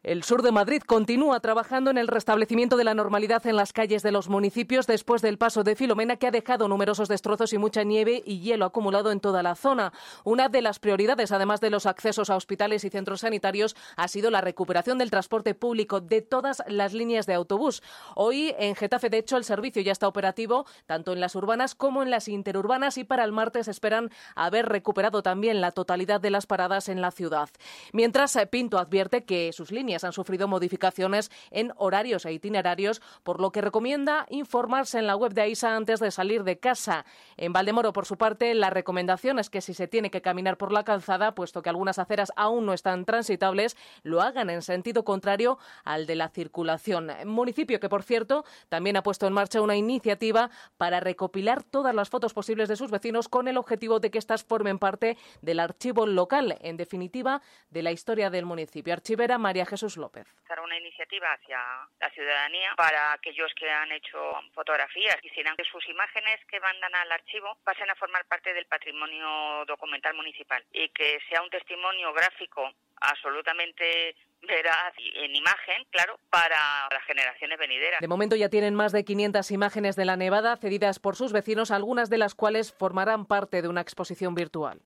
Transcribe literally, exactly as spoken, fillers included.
El sur de Madrid continúa trabajando en el restablecimiento de la normalidad en las calles de los municipios después del paso de Filomena, que ha dejado numerosos destrozos y mucha nieve y hielo acumulado en toda la zona. Una de las prioridades, además de los accesos a hospitales y centros sanitarios, ha sido la recuperación del transporte público de todas las líneas de autobús. Hoy en Getafe, de hecho, el servicio ya está operativo, tanto en las urbanas como en las interurbanas, y para el martes esperan haber recuperado también la totalidad de las paradas en la ciudad. Mientras, Pinto advierte que sus líneas han sufrido modificaciones en horarios e itinerarios, por lo que recomienda informarse en la web de AISA antes de salir de casa. En Valdemoro, por su parte, la recomendación es que si se tiene que caminar por la calzada, puesto que algunas aceras aún no están transitables, lo hagan en sentido contrario al de la circulación. Municipio que, por cierto, también ha puesto en marcha una iniciativa para recopilar todas las fotos posibles de sus vecinos con el objetivo de que éstas formen parte del archivo local, en definitiva, de la historia del municipio. Archivera María Jesús López. Será una iniciativa hacia la ciudadanía para aquellos que han hecho fotografías. Quisieran que sus imágenes que mandan al archivo pasen a formar parte del patrimonio documental municipal y que sea un testimonio gráfico absolutamente veraz en imagen, claro, para las generaciones venideras. De momento ya tienen más de quinientas imágenes de la nevada cedidas por sus vecinos, algunas de las cuales formarán parte de una exposición virtual.